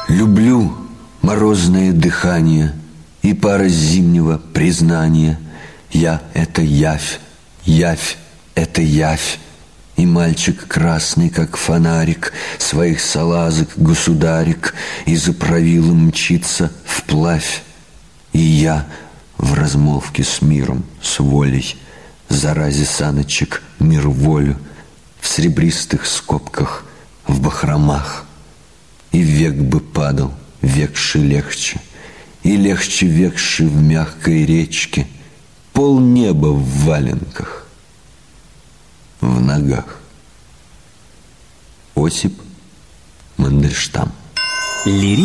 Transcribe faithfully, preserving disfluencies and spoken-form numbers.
Люблю морозное дыхание и пара зимнего признания. Я — это явь, явь — это явь. И мальчик красный, как фонарик, своих салазок государик из-за правила мчится вплавь. И я в размолвке с миром, с волей, заразе саночек мир волю, в серебристых скобках, в бахромах. И век бы падал, векши легче, и легче векши в мягкой речке, полнеба в валенках, в ногах. Осип Мандельштам.